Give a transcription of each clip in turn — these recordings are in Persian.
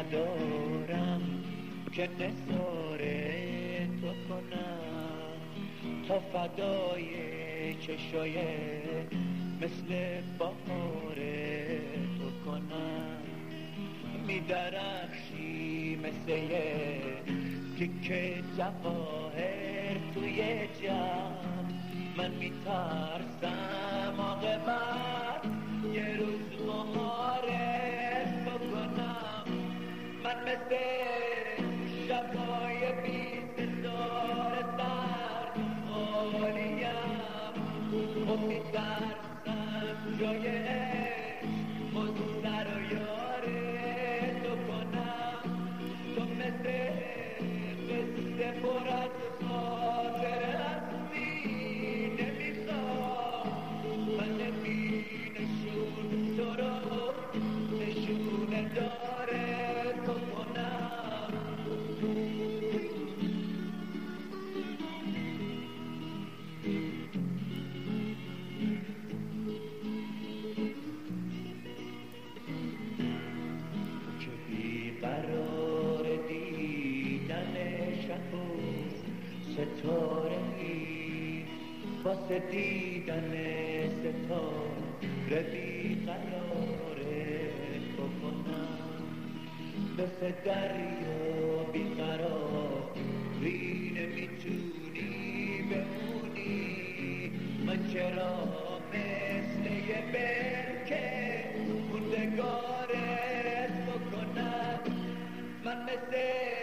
ندارم که نثار تو کنم، تا فدای چشای مثل بهار تو کنم. میدرخشی مثل یه تیکه جواهر توی جمع، من میترسم عاقبت یه روز مهارت بکنم. من مثل شبای بی ستاره سرد خالیم، و میترسم جای عشق مستر و یارت کنم. تو مثل قصه پر از خاطره هستی، نمیخوام من نشون تو رو نشونه داره تو کنم. که بیقرار دیدن شب و ستاره‌ای، واسه دیدن ستاره بیقراره بکنم. مثل دریا بیقراری نمیتونی بمونی، من چرا مثل یه برکه موندگارت بکنم. من مثل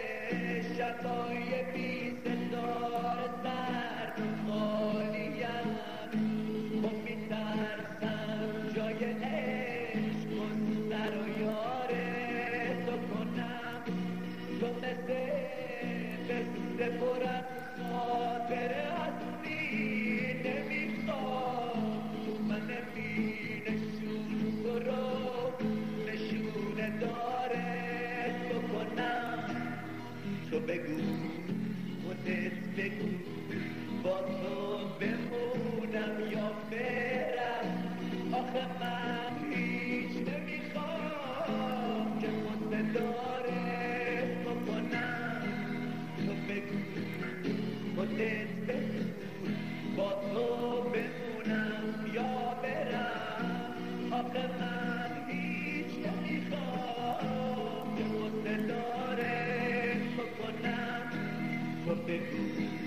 شبای بی ستاره سرد خالیم، و میترسم جای عشق مستر و یارت کنم. تو مثل قصه پر از خاطره هستی، نمیخوام من نشون تو رو نشونه دارت بکنم. تو بگو خودت بگو با تو بمونم یا برم، آخه من هیچ نمیخوام که قصه دارت بکنم. تو بگو خودت بگو با تو بمونم یا برم، آخه من هیچ نمیخوام که قصه دارت بکنم. تو بگو